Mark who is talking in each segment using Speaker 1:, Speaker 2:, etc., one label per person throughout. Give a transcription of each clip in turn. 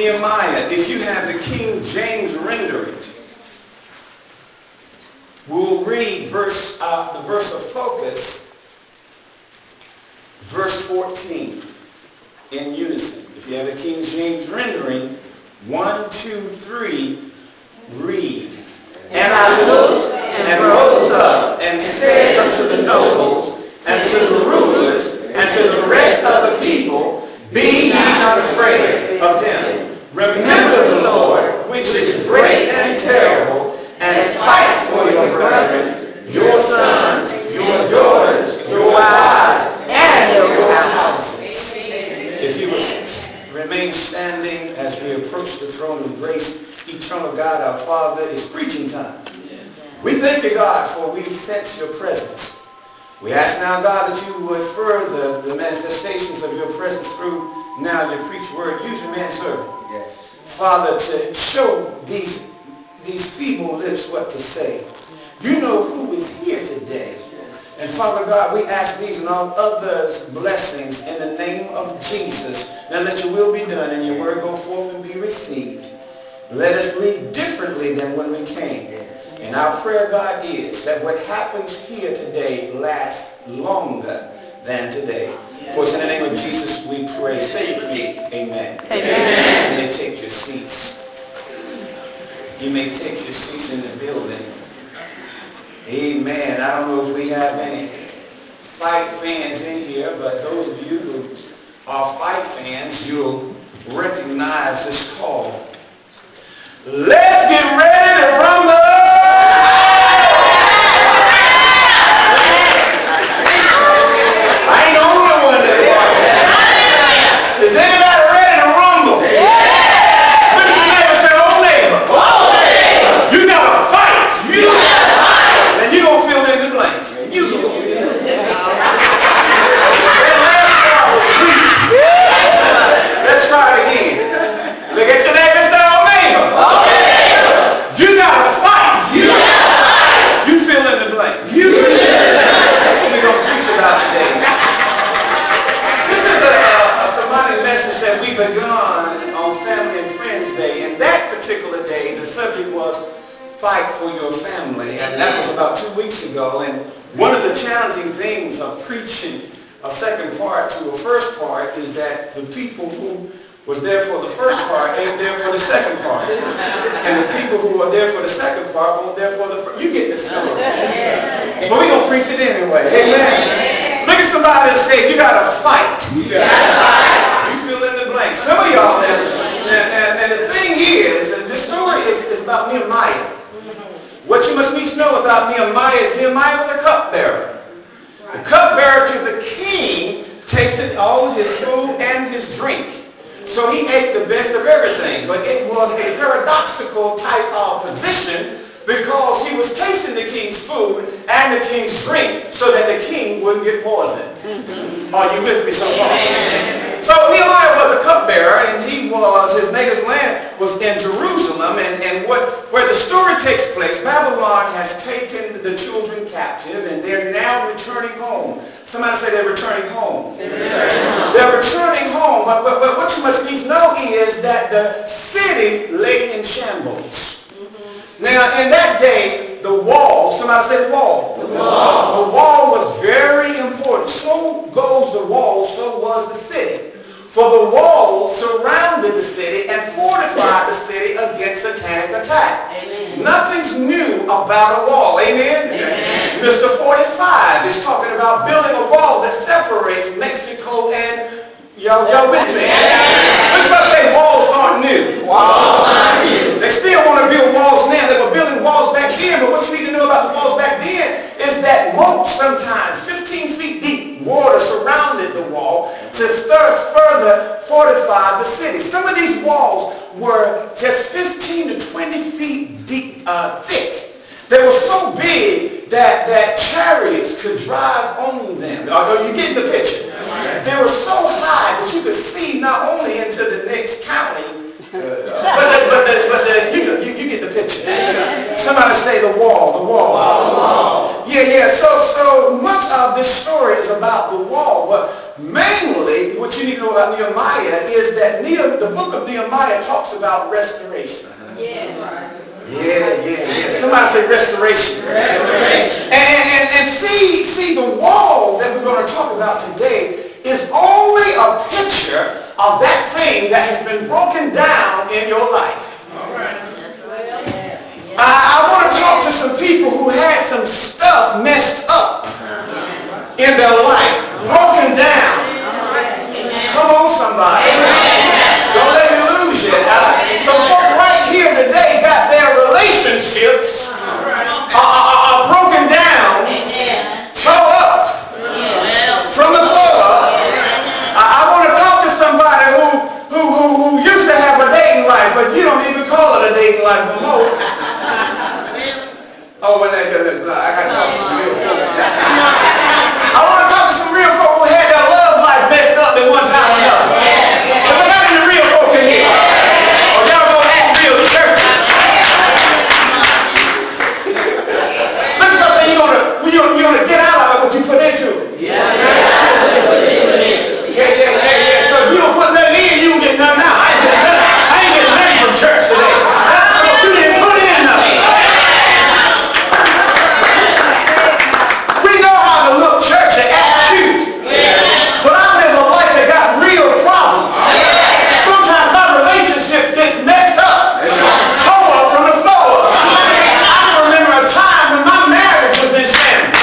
Speaker 1: Nehemiah, if you have the King James rendering, we'll read the verse of focus, verse 14, in unison. If you have the King James rendering, 1, 2, 3, read. And I looked and rose up and said unto the nobles and to the rulers and to the rest of the people, be ye not afraid of them. Remember the Lord, which is great and terrible, and fight for your brethren, your sons, your daughters, your wives, and your houses. If you will remain standing as we approach the throne of grace, eternal God, our Father, it's preaching time. We thank you, God, for we sense your presence. We ask now, God, that you would further the manifestations of your presence through now your preached word. Use your manservant, Father, to show these feeble lips what to say. You know who is here today. And Father God, we ask these and all others blessings in the name of Jesus. Now let your will be done and your word go forth and be received. Let us leave differently than when we came. And our prayer, God, is that what happens here today lasts longer than today. For it's in the name of Jesus we pray. Say it with me. Amen. Amen. You may take your seats. You may take your seats in the building. Amen. I don't know if we have any fight fans in here, but those of you who are fight fans, you'll recognize this call. Let's get ready to rumble! I ain't the only one that watches. Is anybody ready to rumble? Yeah! Look at your neighbor and say, oh neighbor. Oh neighbor. You gotta fight. You gotta fight. And you gonna fill in the blank. You gonna fill in the blank. Let's try it again. Look at your neighbor and say, oh neighbor. Oh neighbor. You gotta fight. You gotta fight. You fill in the blank. You fill in the blank. That's what we're gonna preach about today. This is a sermonic message that we begun on Family and Friends Day. And that particular day, the subject was fight for your family. And that was about 2 weeks ago. And one of the challenging things of preaching a second part to a first part is that the people who was there for the first part ain't there for the second part. And the people who are there for the second part weren't there for the first. You get this story. But we're going to preach it anyway. Amen. Look at somebody and say, you got to fight. You got to fight. You fill in the blank. Some of y'all, and the thing is, and this story is about Nehemiah. What you must need to know about Nehemiah is Nehemiah was a cupbearer. The cupbearer to the king tasted all his food and his drink. So he ate the best of everything. But it was a paradoxical type of position because he was tasting the king's food and the king's drink so that the king wouldn't get poisoned. Are you with me so far? So Nehemiah was a cupbearer, and his native land was in Jerusalem, and where the story takes place, Babylon has taken the children captive, and they're now returning home. Somebody say they're returning home. They're returning home, but what you must need to know is that the city lay in shambles. Now, in that day, the wall, somebody say wall. The wall. The wall was very important. So goes the wall, so was the city. For the wall surrounded the city and fortified the city against satanic attack. Amen. Nothing's new about a wall. Amen? Amen. Mr. 45 is talking about building a wall that separates Mexico and y'all with me. Let's not say walls aren't new. Walls aren't new. They still want to build walls now. They were building walls back then, but what you need to know about the walls back then is that moats sometimes 15 feet deep water surrounded the wall to further fortify the city. Some of these walls were just 15 to 20 feet deep, thick. They were so big that chariots could drive on them. Are you getting the picture? They were so high that you could see not only into the next county, but you get the picture. Somebody say the wall, the wall. You Yeah. So much of this story is about the wall, but mainly what you need to know about Nehemiah is that the book of Nehemiah talks about restoration. Yeah. Somebody say restoration. And see the wall that we're going to talk about today is only a picture of that thing that has been broken down in your life. All right. I want to talk to some people who had some stuff messed up in their life, broken down. Come on, somebody. Don't let me lose you. Some folk right here today got their relationships are broken down, tore up from the floor up. I want to talk to somebody who used to have a dating life, but you don't even call it a dating life no more. Oh, I got to talk to some real folk. I want to talk to some real folk who had their love life messed up at one time or another. So we got any real folk in here? Or y'all gonna act real churchy? Listen, I say you're gonna get out of it what you put into it. Yeah. So if you don't put nothing in, you don't get nothing out. I ain't getting nothing from church today. Because you didn't put in nothing. We know how to look churchy, act cute. But I live a life that got real problems. Sometimes my relationship gets messed up, tore up from the floor. I can remember a time when my marriage was in shambles.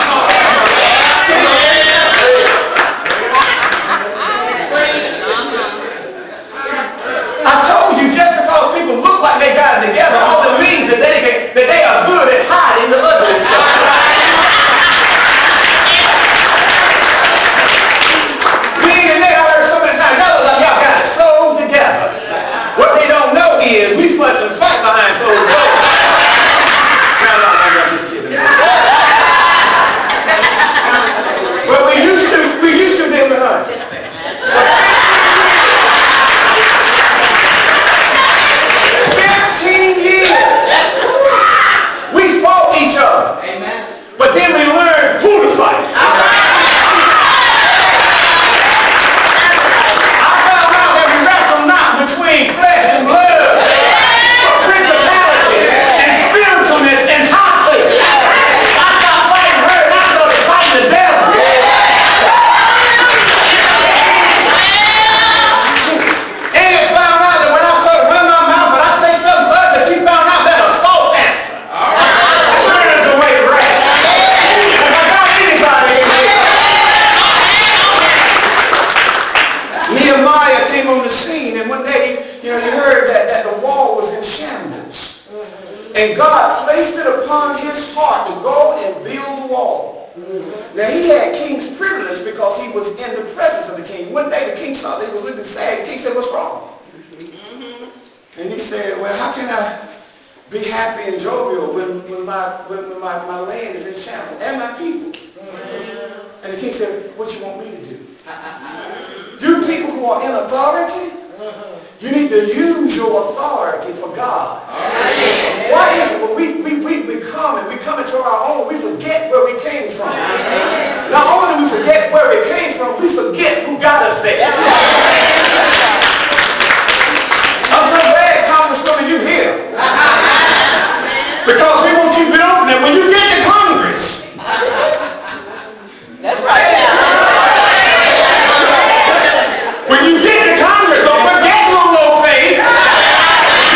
Speaker 1: I told you, just because people look like they got it together, all it means is that they are good at hiding the ugly stuff. Being in there, I heard somebody say, y'all look like y'all got it sewed together. What they don't know is we fuss and fight behind closed doors. Now, I got this kid in there. But we used to deal with her. 15 years. We fought each other. But then we learned who to fight. I found out that we wrestle not between flesh and blood, but principalities and spiritualness and high places. I stopped fighting her and I started fighting the devil. And it found out that when I started running my mouth and I say something ugly, she found out that a soft answer turns away wrath. Have I got anybody in here? Nehemiah came on the scene, and one day, he heard that the wall was in shambles. And God placed it upon his heart to go and build the wall. Now, he had king's privilege because he was in the presence of the king. One day, the king saw that he was looking sad. The king said, what's wrong? And he said, well, how can I be happy and jovial when my land is in shambles and my people? And the king said, what you want me to do? You people who are in authority, you need to use your authority for God. Why is it when we come into our own, we forget where we came from? Not only do we forget where we came from, we forget who got us there. I'm so glad, Congresswoman, you here. Because we want you building it when you get to Congress. That's right. When you get to Congress, don't forget little old faith.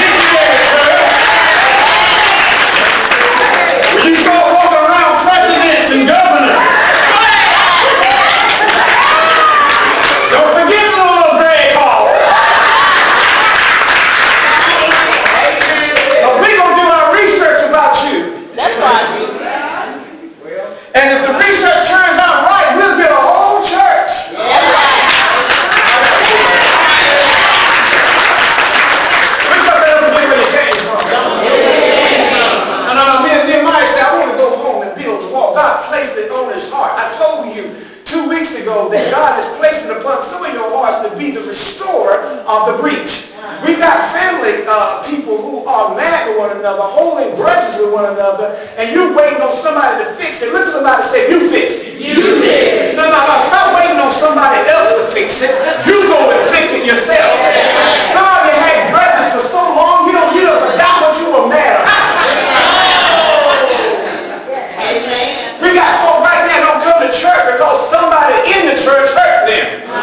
Speaker 1: another, holding grudges with one another, and you're waiting on somebody to fix it. Look at somebody and say, you fix it. You fix it. No, stop waiting on somebody else to fix it. You go and fix it yourself. Some of you had grudges for so long, you don't forgot what you were mad about. We got folk right now don't come to church because somebody in the church hurt them.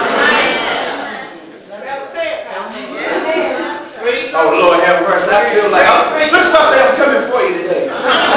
Speaker 1: Oh, Lord have mercy. I feel like look, somebody say, I'm coming for you today.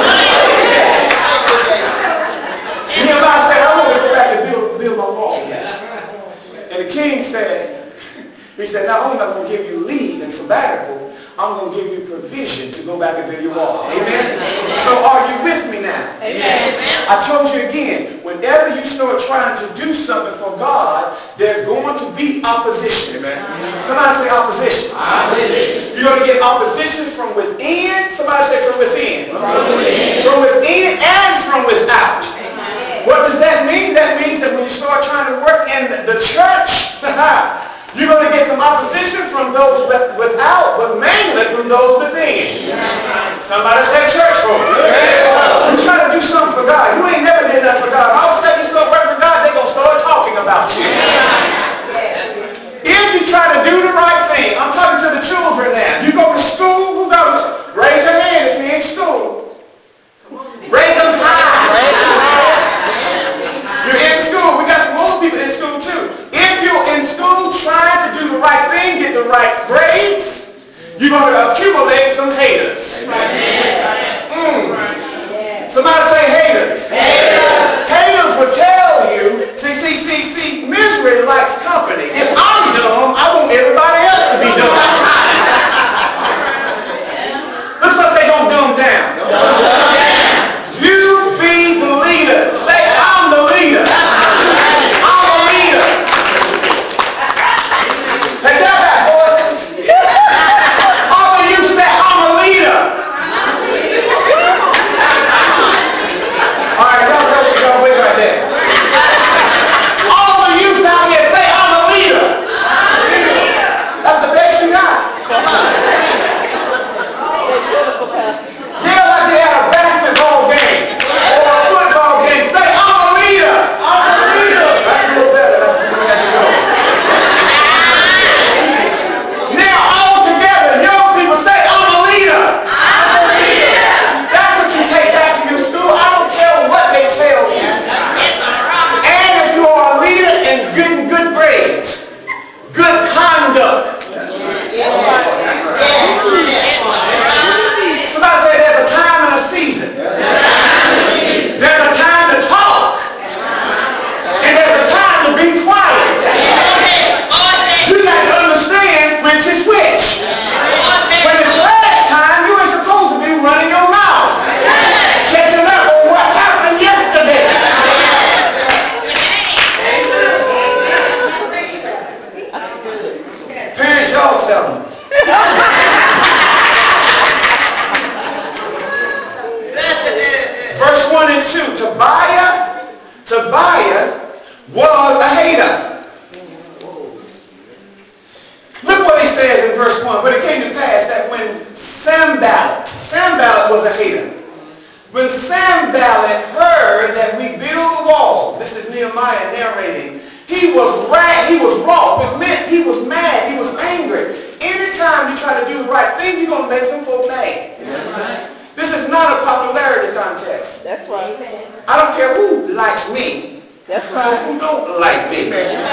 Speaker 1: Nehemiah said, I want to go back and build my wall. And the king said, he said, not only am I going to give you leave and sabbatical, I'm going to give you provision to go back and build your wall. Amen? So are you with me now? Amen. I told you again, whenever you start trying to do something for God, there's going to be opposition. Amen. Somebody say opposition. Opposition. You're going to get opposition from within. Somebody say from within. From within and from without. Amen. What does that mean? That means that when you start trying to work in the church, you're going to get some opposition from those without, but mainly from those within. Somebody say church for me. You're trying to do something for God. You ain't never did nothing for God. All of a sudden you start working for God, they're going to start talking about you. If you try to do the right thing, I'm talking to the children now. You go to school, who's going to raise your hand if you're in school? Raise them high. You're in school. We got some old people in school too. If you're in school trying to do the right thing, get the right grades, you're going to accumulate some haters. Somebody say haters. Haters will tell you, see, misery likes company. If I'm dumb, I want everybody else to be dumb. Let's not say don't dumb down. You be the leader. Say, I'm the leader. I'm a leader. Hey, y'all got voices. All of you say, I'm a leader. All right, y'all wait right there. All of you down here say, I'm a leader. That's the best you got. Yeah, like they had a basketball game or a football game. Say, I'm a leader. I'm a leader. That's a little better. That's where we have to go. Now, all together, young people say, I'm a leader. I'm a leader. That's what you take back to your school. I don't care what they tell you. And if you are a leader and getting good grades, good conduct. Somebody say there's a time and a season. There's a time to talk. And there's a time to be quiet. You got to understand which is which. When it's last time, you ain't supposed to be running your mouth, catching up on what happened yesterday. Parents, y'all tell them. Verse 1 and 2, Tobiah was a hater. Look what he says in verse 1. But it came to pass that when Sanballat was a hater. When Sanballat heard that we build a wall, this is Nehemiah narrating, he was wroth. It meant he was mad, he was angry. Anytime you try to do the right thing, you're going to make some folk mad. Yeah. This is not a popularity contest.
Speaker 2: That's right.
Speaker 1: I don't care who likes me.
Speaker 2: That's right.
Speaker 1: Who don't like me.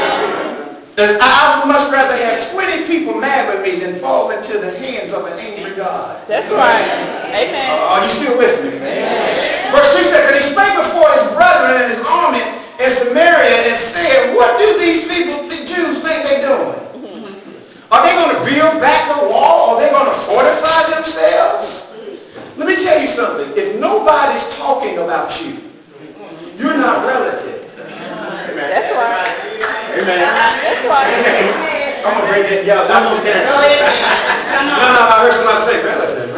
Speaker 1: I would much rather have 20 people mad with me than fall into the hands of an angry God.
Speaker 2: That's right. Amen.
Speaker 1: Are you still with me?
Speaker 2: Amen.
Speaker 1: Verse 2 says, and he spake before his brethren and his army in Samaria and said, what do these people, the Jews, think they're doing? Are they going to build back the wall? Are they going to fortify themselves? Let me tell you something. If nobody's talking about you, you're not relative. Amen.
Speaker 2: That's right.
Speaker 1: Amen.
Speaker 2: That's right.
Speaker 1: I'm going to break that. Yeah, I'm going to get it. No, I heard somebody say relative.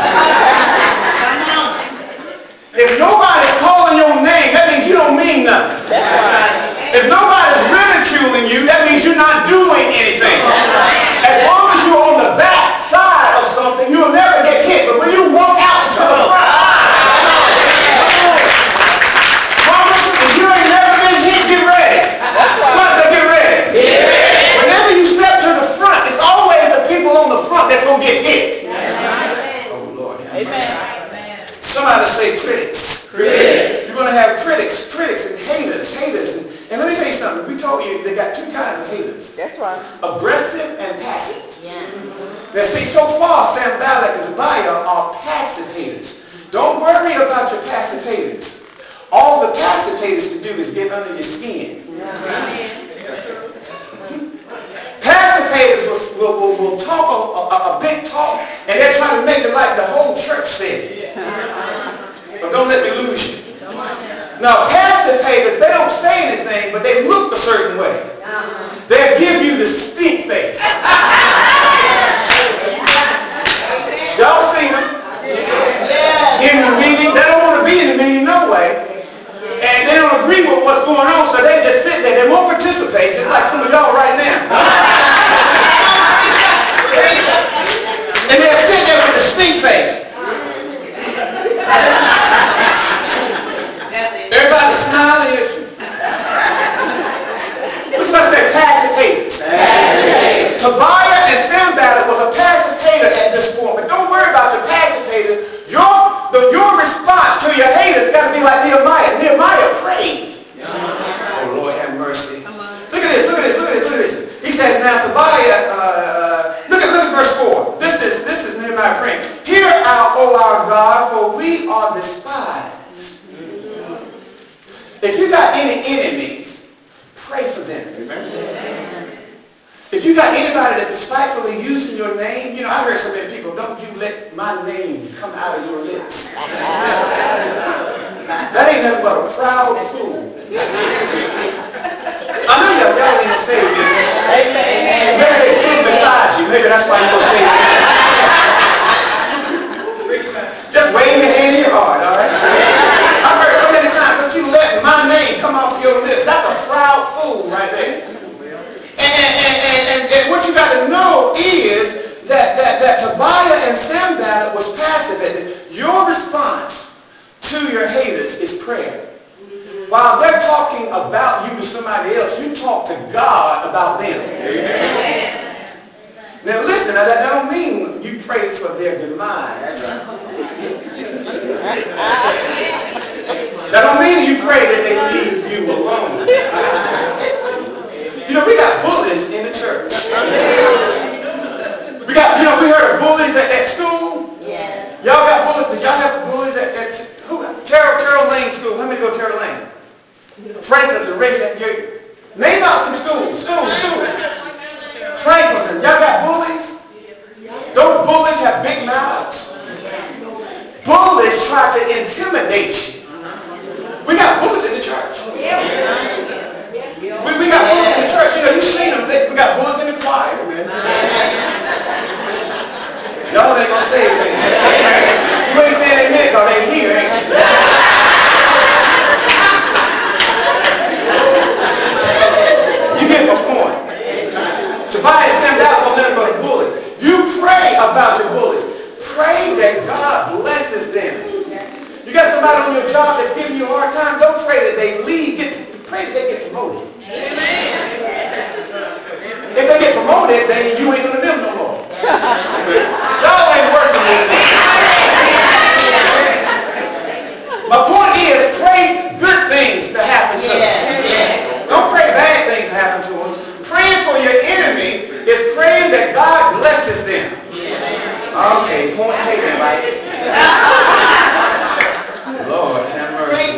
Speaker 1: If nobody's calling your name, that means you don't mean nothing.
Speaker 2: That's right.
Speaker 1: If nobody's ridiculing you, that means you're not doing anything. As long as you're on the back side of something, you'll never get hit. But when you walk
Speaker 2: Amen.
Speaker 1: Somebody say critics. Critics. You're going to have critics and haters. And let me tell you something. We told you they got two kinds of haters.
Speaker 2: That's right.
Speaker 1: Aggressive and passive.
Speaker 2: Yeah.
Speaker 1: Now see, so far Sanballat and Tobiah are passive haters. Don't worry about your passive haters. All the passive haters can do is get under your skin.
Speaker 2: Yeah.
Speaker 1: Passive haters will talk a big talk, and they're trying to make it like the whole church said it. But don't let me lose you. Now, passive haters, they don't say anything, but they look a certain way. They'll give you the stink face. Y'all seen them? In the meeting. They don't want to be in the meeting no way. And they don't agree with what's going on, so they just sit there. They won't participate, just like some of y'all right now. And they'll sit there with the stink face. Everybody smiling at you. What you about to say? Passive haters. Tobiah and Sanballat was a passive hater at this point. But don't worry about your passive haters. Your response to your haters got to be like Nehemiah. Nehemiah prayed. Oh, Lord, have mercy. Look at this. He says, now Tobiah, look at verse 4. This is Nehemiah praying. Hear O our God, for we are despised. If you got any enemies, pray for them. Amen. If you got anybody that's despitefully using your name, I heard so many people, don't you let my name come out of your lips. That ain't nothing but a proud fool. I know y'all ain't gonna say this. Maybe they sit beside you. Maybe that's why you're gonna say it. Just wave your hand in your heart, all right? I've heard so many times, don't you let my name come off your lips. That's a proud fool right there. And what you got to know is that Tobiah and Sanballat was passive. Your response to your haters is prayer. While they're talking about you to somebody else, you talk to God about them. Amen. Now listen, that don't mean you pray for their demise. That don't mean you pray that they leave you alone. We got bullies in the church. We heard of bullies at school. Yeah. Y'all got bullies. Did y'all have bullies at Terrell Lane School? How many go to Terrell Lane? Franklinton, name out some schools. Franklinton, y'all got bullies? Those bullies have big mouths. Bullies try to intimidate you. We got bullies in the church. We got bullies in the church. You've seen them. We got bullies in the choir, man. Y'all ain't gonna say amen. You ain't saying amen because they here, ain't you? You get my point. Tobiah and Sanballat don't let go to bully. You pray about your bullies. Pray that God blesses them. You got somebody on your job that's giving you a hard time, don't pray that they leave. Pray that they get promoted. If they get promoted, then you ain't going to them no more. Y'all ain't working with me. My point is, pray good things to happen to them. Don't pray bad things to happen to them. Praying for your enemies is praying that God blesses them. Okay, point taken, right? Lord, have mercy.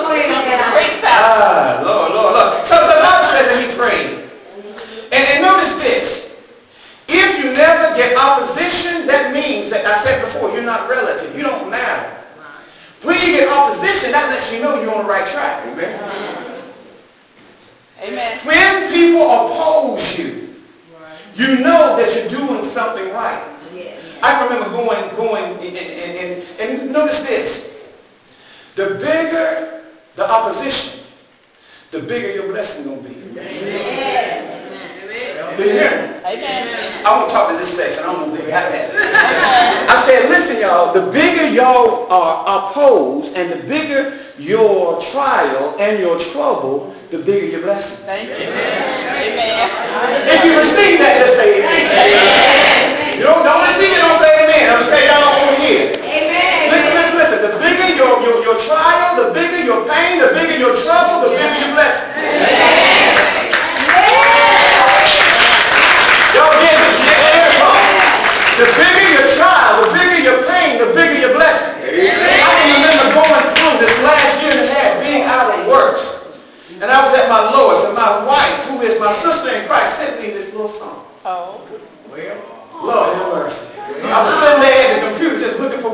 Speaker 1: Lord. So the Bible says that he prayed. And notice this. If you never get opposition, that means that I said before, you're not relative. You don't matter. When you get opposition, that lets you know you're on the right track. Amen.
Speaker 2: Amen.
Speaker 1: When people oppose you, you know that you're doing something right. I remember going and notice this. The bigger the opposition, the bigger your blessing going to be. Amen. Did you hear me?
Speaker 2: Amen.
Speaker 1: I won't talk to this section. I don't know if they got that. I said, listen, y'all, the bigger y'all are opposed and the bigger your trial and your trouble, the bigger your blessing.
Speaker 2: Thank you. Amen.
Speaker 1: If you receive that, just say amen. Amen. You don't receive it, don't say amen. I'm going to say y'all over here. Amen.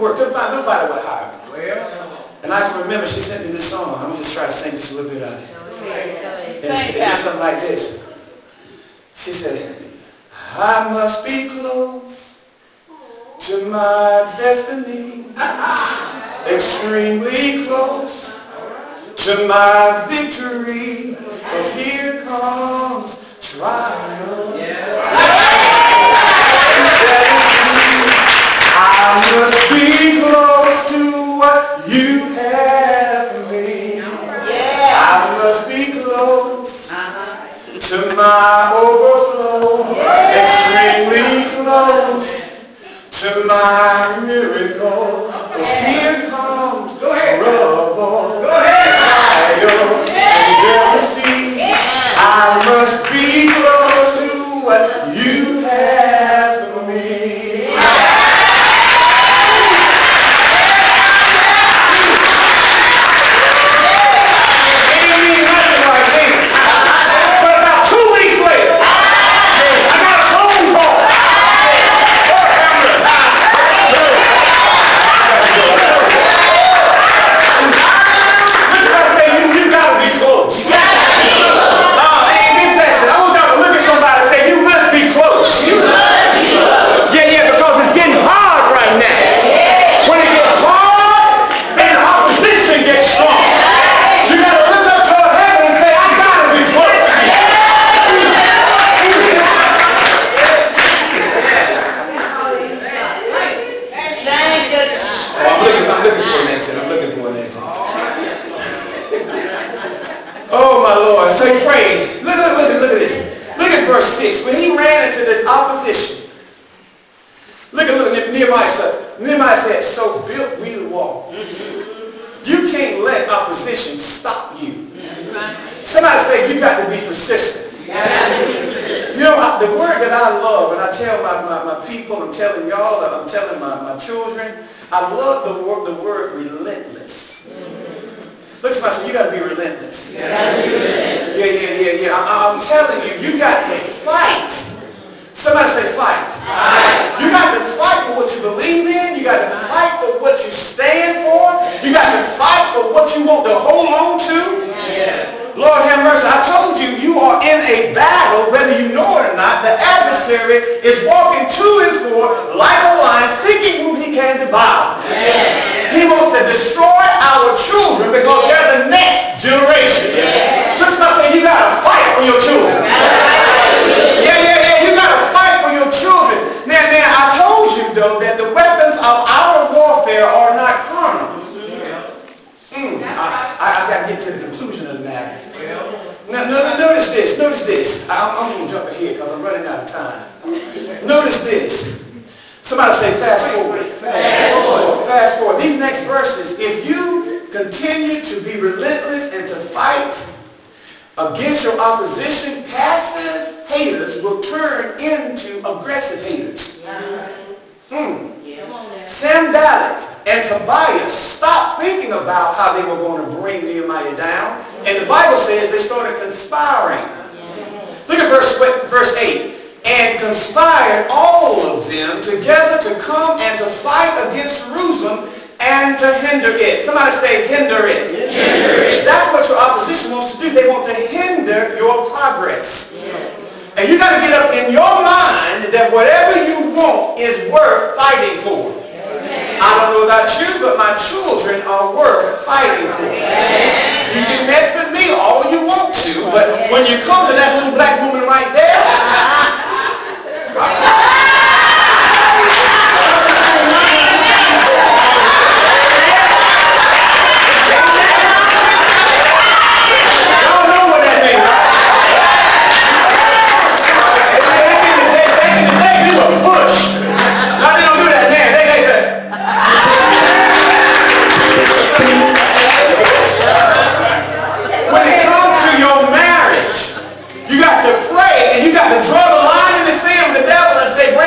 Speaker 1: work. Couldn't find nobody would hire me. And I can remember she sent me this song. I'm going to just try to sing just a little bit of it. It's something like this. She said, I must be close to my destiny, extremely close to my victory, 'cause here comes trial. I must be close to what you have for me. I must be close to my overflow, extremely close to my miracle. 'Cause here comes trouble, trial, and jealousy. I must be close to what you have for me. Oh my Lord, so he prays. Look at this. Look at verse 6. When he ran into this opposition, look at Nehemiah said. Nehemiah said, so built we the wall. You can't let opposition stop you. Somebody say you got to be persistent. You know, the word that I love, and I tell my people, I'm telling y'all, I'm telling my children, I love the word relentless. Look at somebody say, you got to be relentless. Yeah. I'm telling you, you got to fight. Somebody say fight. You got to fight for what you believe in. You got to fight for what you stand for. You got to fight for what you want to hold on to. Lord have mercy. I told you, you are in a battle, whether you know it or not. The adversary is walking to and fro like a lion, seeking whom he can devour. He wants to destroy our children because they're the next generation. Look, somebody say, you got to fight for your children. Yeah. You got to fight for your children. Now, I told you, though, that the weapons of our warfare are not carnal. I got to get to the conclusion of the matter. Now, notice this. I'm going to jump ahead because I'm running out of time. Notice this. Somebody say fast forward. Fast forward. These next verses, if you continue to be relentless and to fight against your opposition, passive haters will turn into aggressive haters. Sanballat and Tobias stopped thinking about how they were going to bring Nehemiah down, and the Bible says they started conspiring. Look at verse 8. And conspired all of them together to come and to fight against Jerusalem and to hinder it. Somebody say hinder it. Hinder it. That's what your opposition wants to do. They want to hinder your progress. And you got to get up in your mind that whatever you want is worth fighting for. I don't know about you, but my children are worth fighting for. You can mess with me all you want to, but when you come to that little black woman right there, draw the line in the sand with the devil and say,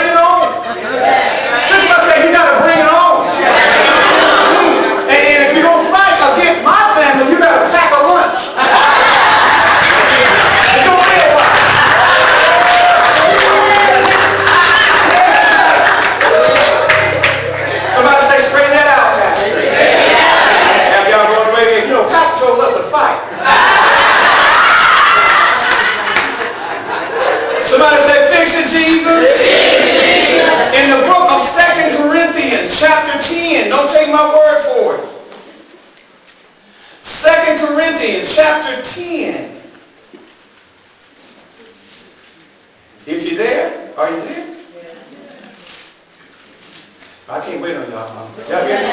Speaker 1: Corinthians chapter 10. If you're there, are you there? I can't wait on y'all. Y'all get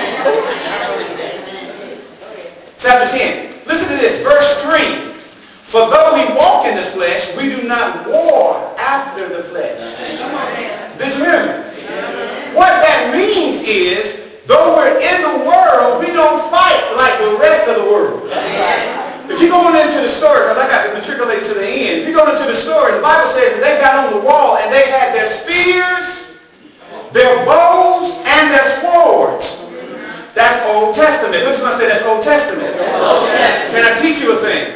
Speaker 1: it? Chapter 10. Listen to this, verse 3. For though we walk in the flesh, we do not war after the flesh. Did you hear me? What that means is, though we're in the world, we don't fight like the rest of the world. If you go into the story, because I got to matriculate to the end. If you go into the story, the Bible says that they got on the wall and they had their spears, their bows, and their swords. That's Old Testament. Look at somebody say that's Old Testament. Can I teach you a thing?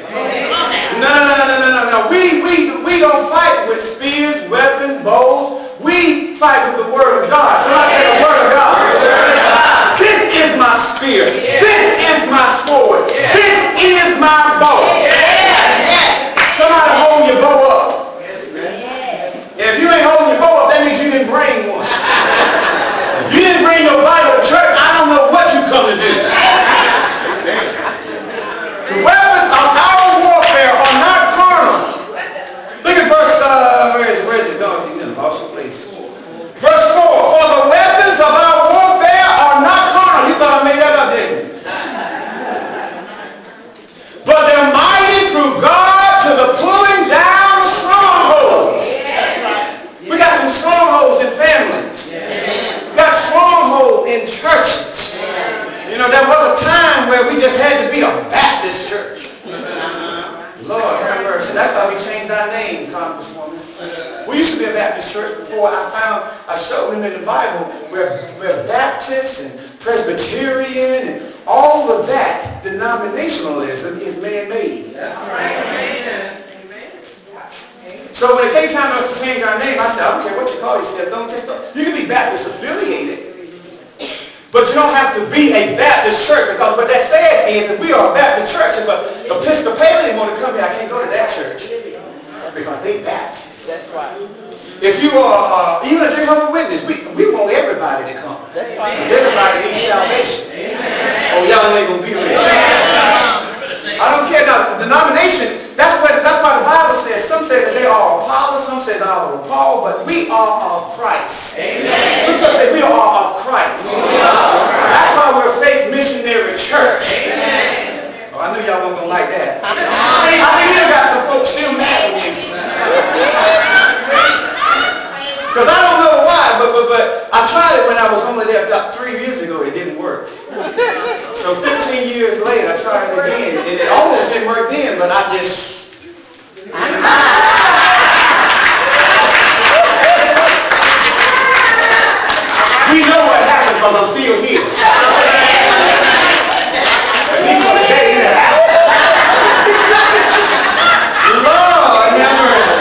Speaker 1: No. We don't fight with spears, weapons, bows. We fight with the Word of God. Somebody say the Word of God. This is my spear. This is my sword. This is my bow. Somebody hold your bow up. And if you ain't holding your bow up, that means you didn't bring one. If you didn't bring your Bible to church, I don't know what you come to do. The weapons of our warfare are not carnal. Look at verse, where is it going? He's in a lost place. Verse 4, for the weapons of our warfare are not carnal. You thought I made that up, didn't you? But they're mighty through God to the pulling down of strongholds. We got some strongholds in families. We got strongholds in churches. You know, there was a time where we just had to be a Baptist church. Lord have mercy. That's why we changed our name, Congresswoman. We used to be a Baptist church before I showed them in the Bible where Baptist and Presbyterian and all of that denominationalism is man-made. That's right. So when it came time for us to change our name, I said, I don't care what you call yourself. You can be Baptist affiliated. But you don't have to be a Baptist church, because what that says is that we are a Baptist church. If an Episcopalian want to come here, I can't go to that church because they Baptist.
Speaker 2: That's right.
Speaker 1: If you are, even a Jehovah's Witness, we want everybody to come.
Speaker 2: That's right.
Speaker 1: Everybody needs salvation. Oh, y'all ain't going to be ready. I don't care now. Denomination, that's why the Bible says, some say that they are Apollos, some says I are Paul, but we are of Christ. Amen. We're supposed to say we are of Christ. That's why we're a faith missionary church. Amen. Oh, I knew y'all weren't going to like that. I think you got some folks still mad at me. Because I don't know why, but I tried it when I was only there about 3 years ago. It didn't work. So 15 years later, I tried it again. And it almost didn't work then, but I just... We know what happened because I'm still here. At least on the day in the house. Lord have mercy.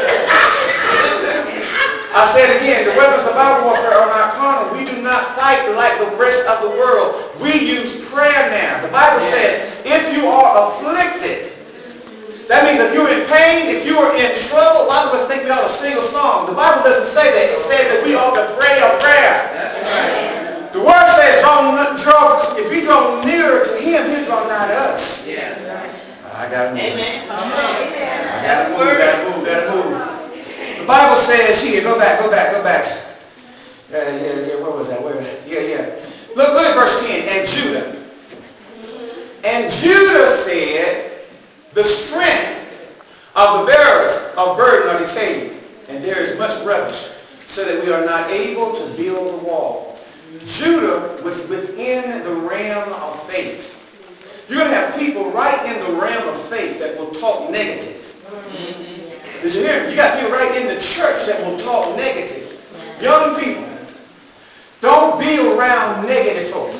Speaker 1: I said again, the weapons of our warfare are not carnal. We do not fight like the rest of the world. We use prayer now. The Bible says, if you are afflicted, that means if you're in pain, if you are in trouble, a lot of us think we ought to sing a song. The Bible doesn't say that. It says that we ought to pray a prayer. The word says, if you draw nearer to him, he'll draw nigh to us. I got to move. Amen. I got to move. The Bible says here, go back. Yeah, where was that? Yeah. Look at verse 10. And Judah said, the strength of the bearers of burden are decayed, and there is much rubbish, so that we are not able to build the wall. Judah was within the realm of faith. You're going to have people right in the realm of faith that will talk negative. Did you hear me? You got people right in the church that will talk negative. Young people, don't be around negative folks.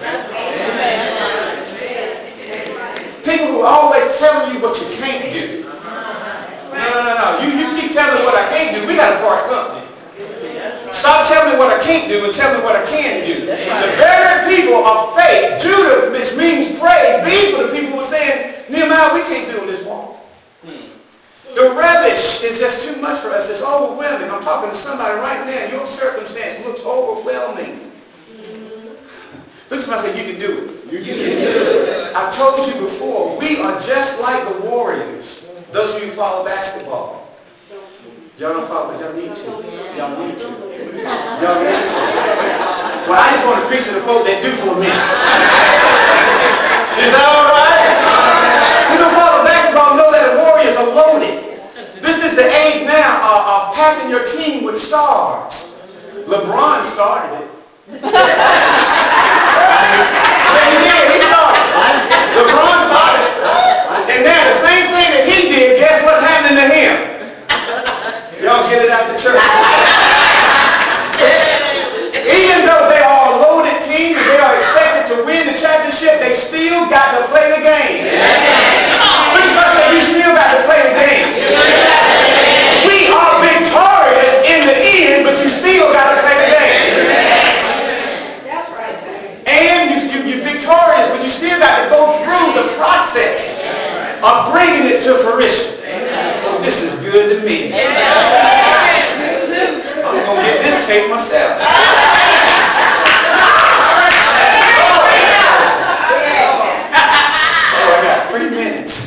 Speaker 1: People who are always telling you what you can't do. No. You keep telling me what I can't do. We got to part company. Stop telling me what I can't do and tell me what I can do. The very people of faith, Judah, which means praise, these were the people who were saying, Nehemiah, we can't build this wall. The rubbish is just too much for us. It's overwhelming. I'm talking to somebody right now. Your circumstance looks overwhelming. Look at somebody and say, you can do it. You can do it. I told you before, we are just like the Warriors. Those of you who follow basketball. Y'all don't follow, but y'all need to. Y'all need to. Y'all need to. Well, I just want to preach to the folk that do for a minute. Is that all right? You don't follow basketball, know that the Warriors are loaded. This is the age now of packing your team with stars. LeBron started it. Yeah, he did. He started it. LeBron started it. And now the same thing that he did, guess what's happening to him? Y'all get it out to church. Even though they are a loaded team and they are expected to win the championship, they still got to play the game. Which must say you still got to play the game. We are victorious in the end, but you still got to play the game.
Speaker 2: That's right.
Speaker 1: And you're victorious, but you still got to go through the process of bringing it to fruition. Oh, this is good to me. I'm going to get this tape myself. Oh, I got 3 minutes.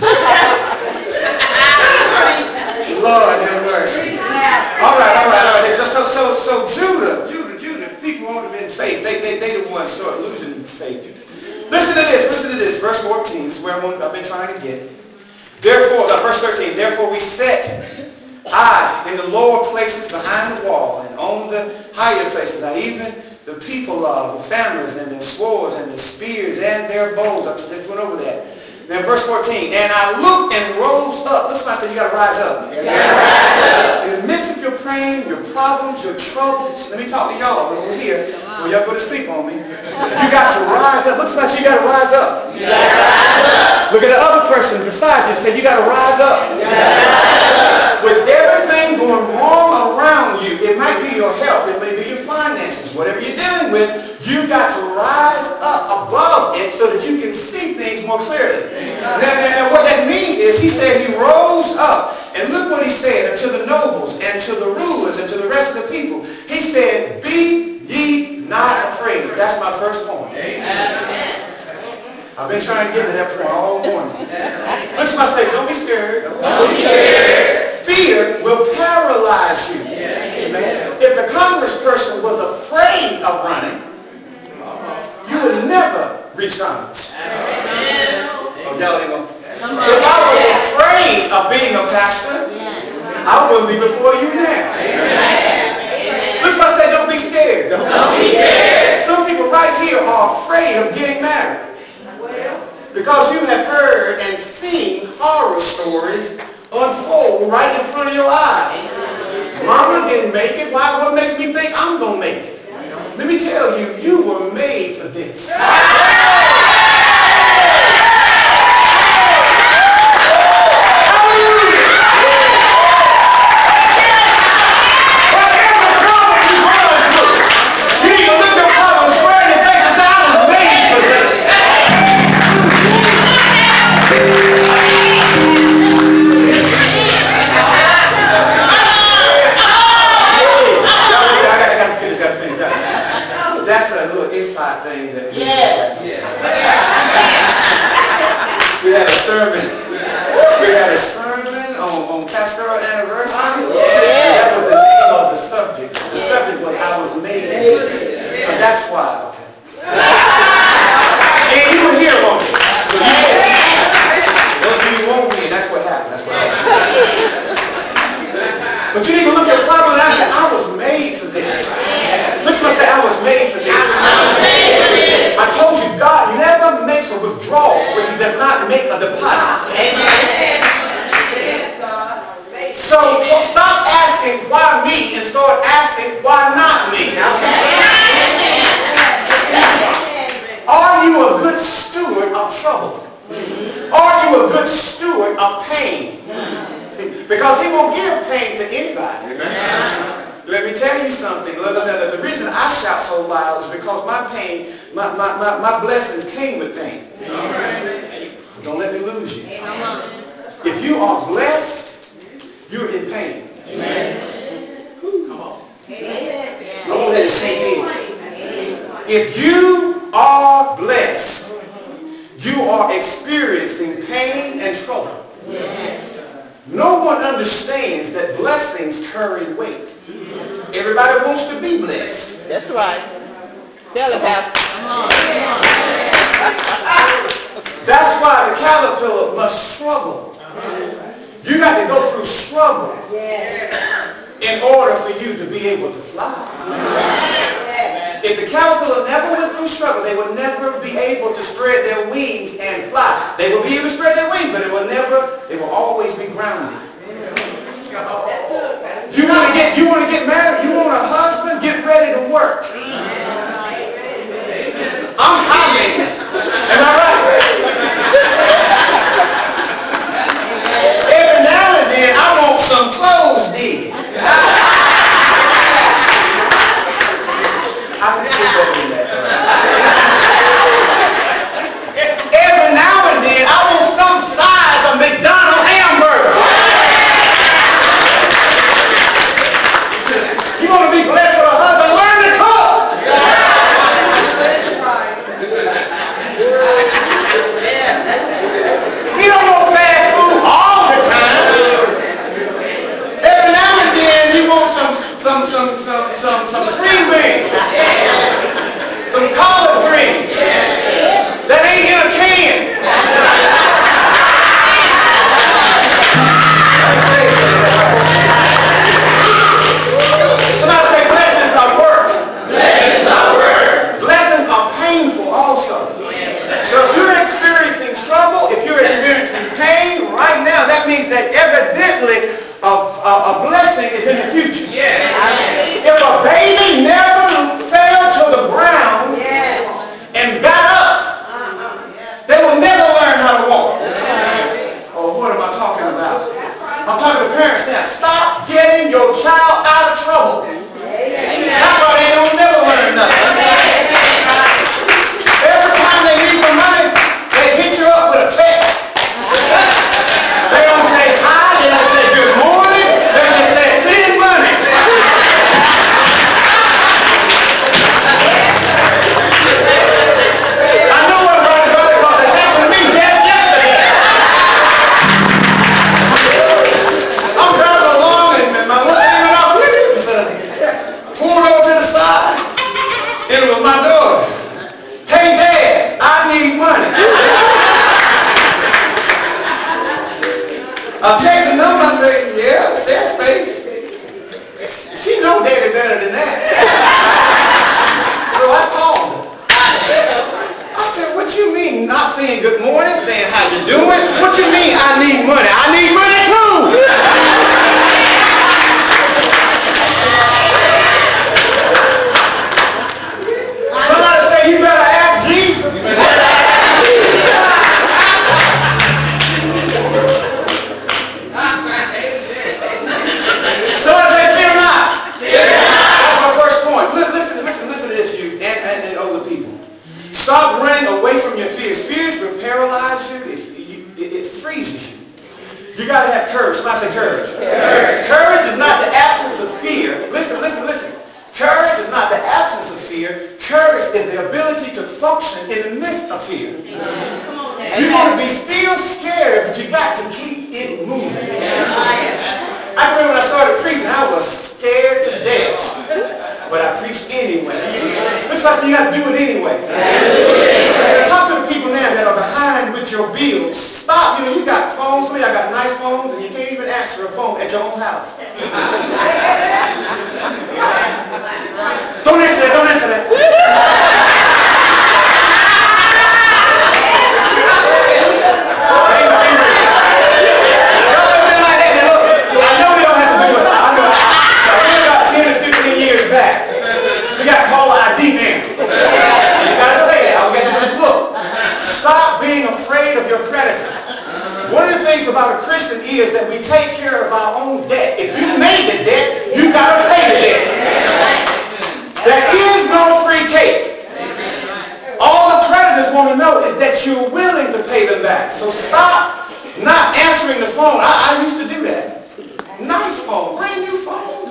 Speaker 1: Lord have mercy. All right. So Judah, people won't have been faith. They the ones start losing faith. Listen to this. Verse 14. This is where I've been trying to get. Therefore, verse 13. Therefore we set in the lower places behind the wall, and on the higher places, even the people of the families and their swords and their spears and their bows. I just went over that. Then verse 14, and I looked and rose up. Look, somebody said you got to rise up. In the midst of your pain, your problems, your troubles. Let me talk to y'all over here. When y'all go to sleep on me. You got to rise up. Look, somebody said you got to rise up. Look at the other person beside you and say you got to rise up. With everything going wrong around you, it might be your health, it may be your finances, whatever you're dealing with, you got to rise up above it so that you can see things more clearly. Now what that means is he said he rose up, and look what he said unto the nobles and to the rulers and to the rest of the people. He said, be ye not afraid. That's my first point. I've been trying to get to that point all morning. Look, somebody say, don't be scared. Don't be scared. Fear will paralyze you. If the congressperson was afraid of running, you would never reach Congress. Oh, y'all ain't gonna. If I was afraid of being a pastor, I wouldn't be before you now. Look, somebody say, don't be scared. Don't be scared. Some people right here are afraid of getting married. Because you have heard and seen horror stories unfold right in front of your eyes. Mama didn't make it. Why? What makes me think I'm going to make it? Let me tell you, you were made for this. We had a sermon on pastoral anniversary. That was the name of the subject. The subject was I was made for this. So that's why. Okay. And you were here, won't you? So you were. Those of you who won't hear, that's what happened. That's what happened. But you need to look at the problem and say, I was made for this. Look, somebody say, I was made for this. I told you, God never makes a withdrawal when he does not make a deposit. Amen. So stop asking why me and start asking why not me. Are you a good steward of trouble? Are you a good steward of pain? Because he won't give pain to anybody. Let me tell you something. The reason I shout so loud is because my pain, my blessings came with pain. Don't let me lose you. If you are blessed, you're in pain. Come on. I won't let it sink in. If you are blessed, you are experiencing pain and trouble. No one understands that blessings carry weight. Everybody wants to be blessed.
Speaker 3: That's right. Tell it, Pastor.
Speaker 1: That's why the caterpillar must struggle. You got to go through struggle in order for you to be able to fly. If the caterpillar never went through struggle, they would never be able to spread their wings and fly. They will be able to spread their wings, but they will always be grounded. You want to get married, you want a husband, get ready to work. I'm high maintenance. Am I right? Every now and then I want some clothes did. I can see better than that. Every now and then I want some size of McDonald's hamburger. You want to be blessed with a husband, learn to cook. You don't want fast food all the time. Every now and then you want some string beans, some collard greens that ain't in a can. Somebody say blessings are work. Blessings are work. Blessings are painful also. So if you're experiencing trouble, if you're experiencing pain right now, that means that evidently a blessing is in the future. If a baby never fell to the ground and got up, they will never learn how to walk. Oh, what am I talking about? I'm talking to parents now. Stop getting your child out of trouble. That's why they don't never learn nothing. Every time they need some money, they hit you up with a text. They don't say hi, they don't say good morning, they just say send money. I know what I'm right about it because it happened to me just yesterday. I'm driving along and my mother came out with it. Pulled over to the side, and it was my daughter. Hey Dad, I need money. I'll take the number, I say, yeah, says space. She know Daddy better than that. So I called her. I said, what you mean not saying good morning, saying how you doing? What you mean I need money? I need money too. Somebody say you better ask Jesus. Somebody say fear not. That's my first point. Listen to this, youth and older people. Stop running away from your fears. Fears will paralyze you. It freezes you. You got to have courage. Somebody say courage. Courage is not the absence of fear. Listen. Courage is not the absence of fear. Courage is the ability to function in the midst of fear. You're going to be still scared, but you got to keep it moving. I remember when I started preaching, I was scared to death, but I preached anyway. Looks like you got to do it anyway. Talk to the people now that are behind with your bills. Stop. You got phones. Some of y'all got nice phones, and you can't even answer a phone at your own house. Don't answer that. Don't answer that. About a Christian is that we take care of our own debt. If you made the debt, you got to pay the debt. There is no free cake. All the creditors want to know is that you're willing to pay them back. So stop not answering the phone. I used to do that. Nice phone, brand new phone.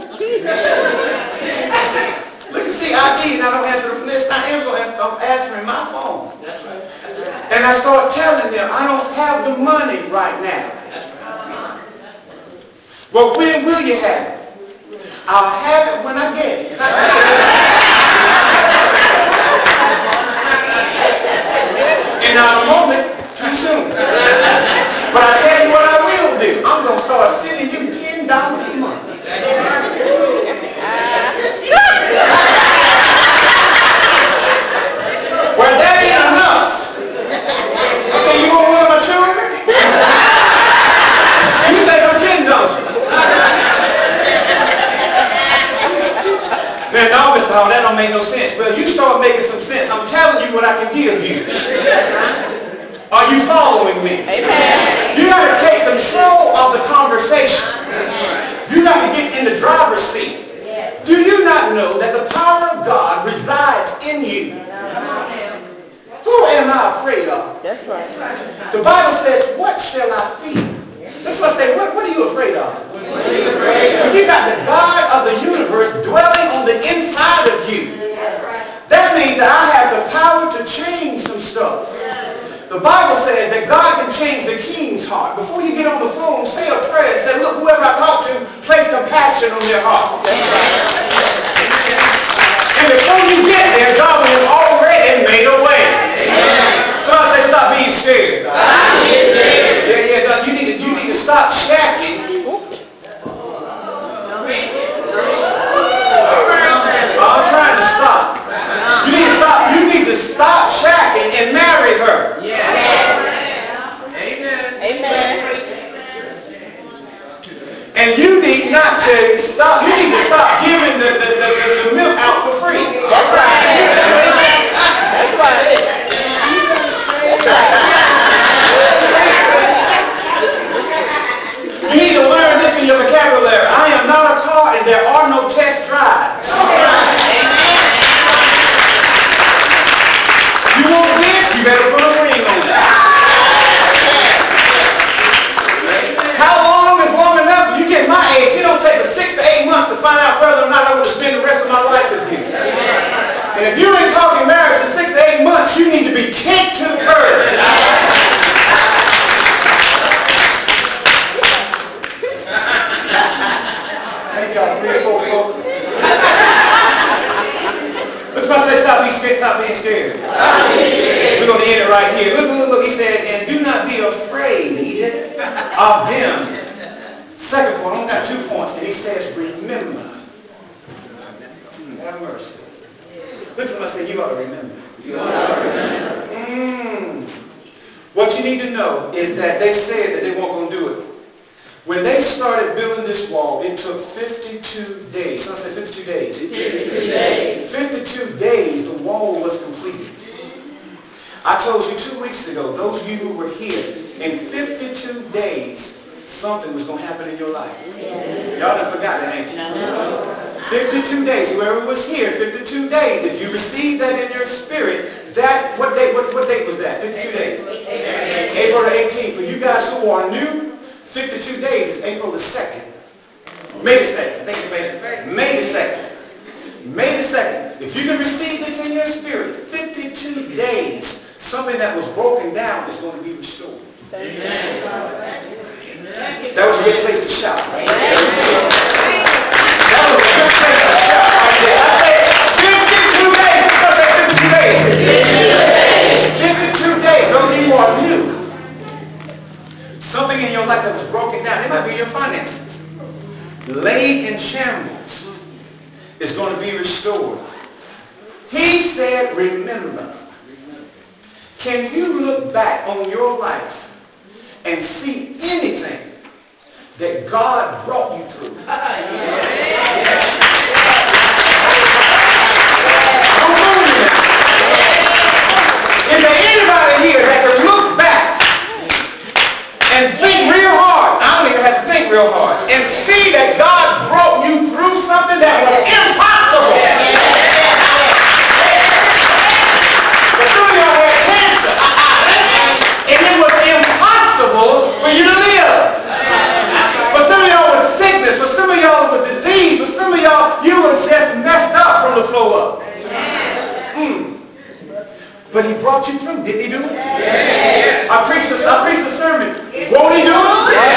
Speaker 1: Look and see ID, and I don't answer the phone. Next time I'm answering my phone. That's right. And And I start telling them, I don't have the money right now. Well, when will you have it? I'll have it when I get it. And not a moment too soon. But I tell you what I will do. I'm going to start sending you $10 a month. Well, that ain't enough. I say, you want one of my children? You think I'm kidding, don't you? Man, no, Mr. Hall, that don't make no sense. Well, you start making some sense. I'm telling you what I can give you. Are you following me?
Speaker 3: Amen.
Speaker 1: You got to take control of the conversation. You got to get in the driver's seat. Do you not know that the power of God resides in you? Who am I afraid of?
Speaker 3: That's right.
Speaker 1: The Bible says, what shall I fear? That's what I say, what are you afraid of? You got the God of the universe dwelling on the inside of you. That means that I have the power to change some stuff. The Bible says that God can change the king's heart. Before you get on the phone, say a prayer and say, look, whoever I talk to, place compassion on their heart. And before you get there, God will have already made a way. So I say, stop being scared. Yeah, God, you need to stop shacking. I'm trying to stop. You need to stop shacking and marry her. And you need not to stop. You need to stop giving the milk out for free.
Speaker 3: That's right. That's right.
Speaker 1: You need to learn this in your vocabulary. I am not a car and there are no test drives. You want this? You better put a ring on it. How long is long enough? When you get my age, it don't take 6 to 8 months to find out whether or not I want to spend the rest of my life with you. And if you ain't talking marriage in 6 to 8 months, you need to be kicked to the curb. Thank God, 3 or 4 folks. Look, I say, stop being scared. Stop being scared. We're going to end it right here. Look. He said, and do not be afraid of them. Second point, I only got 2 points. And he says, remember. Have mercy. Look at somebody say, you ought to remember. You ought to remember. What you need to know is that they said that they weren't going to do it. When they started building this wall, it took 52 days. Someone say 52 days. 52 days. 52 days the wall was completed. I told you 2 weeks ago, those of you who were here, in 52 days, something was going to happen in your life. Y'all done forgot that, ain't you? 52 days. Whoever was here, 52 days. If you received that in your spirit, that, what date was that? 52 days. April the 18th. For you guys who are new, 52 days is April the 2nd. May the 2nd. I think it's May the 2nd. May the 2nd. If you can receive this in your spirit, 52 days, something that was broken down is going to be restored. Amen. That was a good place to shout. Right? That was a good place to shout right there. I said 52 days. I said 52 days. 52 days. Those of you who are new. Something in your life that was broken down. It might be your finances. Laid in shambles is going to be restored. He said, remember. Can you look back on your life and see anything that God brought you through? Is there anybody here that can look back and think real hard? I don't even have to think real hard. And see that God brought you through something that was impossible. But some of y'all had cancer. And it was impossible for you to live. For some of y'all was sickness. For some of y'all it was disease. For some of y'all, you was just brought you through. Didn't he do it? I preached a sermon. Won't he do it?